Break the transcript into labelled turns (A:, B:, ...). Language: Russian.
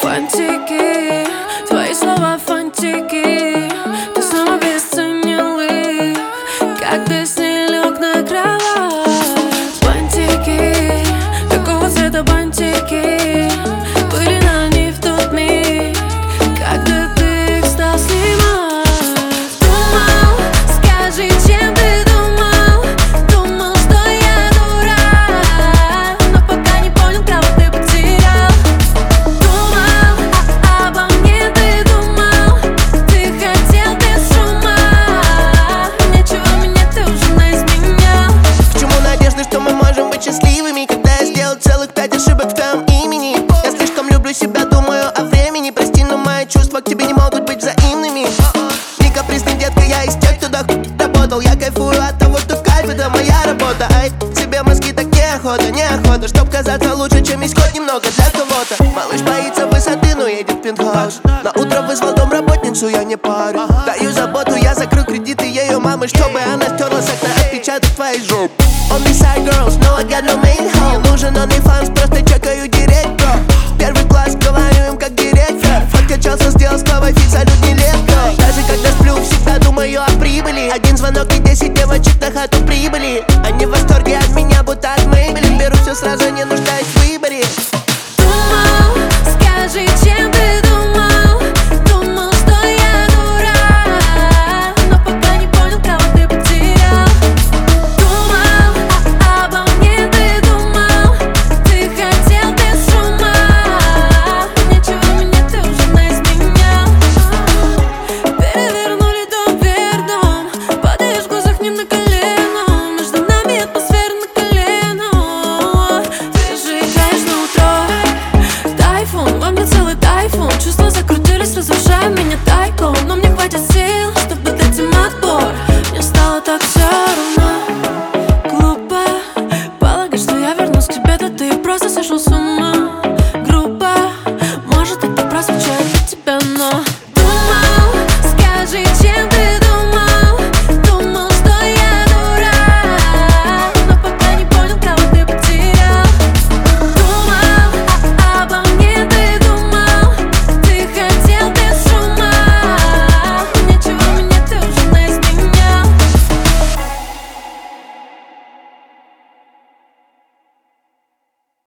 A: Фантики, твои слова фантики. Ты снова обесценил их, когда с ней лег на кровать. Бантики, какого цвета бантики были на ней в тот миг, когда ты их стал снимать. Думал, скажи, чем ты думал? Думал, что я дурак, но пока не понял, кого ты потерял. Думал, обо мне ты думал, ты хотел без шума. Ничего, меня ты уже наизменял.
B: К чему надежды, что мы можем быть счастливыми, когда я сделал целых 5 ошибок в твоем имени? Я слишком люблю себя, думаю о времени. Прости, но мои чувства к тебе не могут быть взаимными. Не капризный, детка, я из тех, кто работал. Я кайфую от того, что кайф — это моя работа. Ай, себе мозги так неохота, чтоб казаться лучше, чем есть хоть немного для кого-то. Малыш боится высоты, но едет в пентхаус. На утро вызвал домработницу, я не парю. Даю заботу, я закрою кредиты ее мамы, чтобы она стерла с окна отпечаток твоей жопы. Only side girls, no I got no main home. Нужен OnlyFans,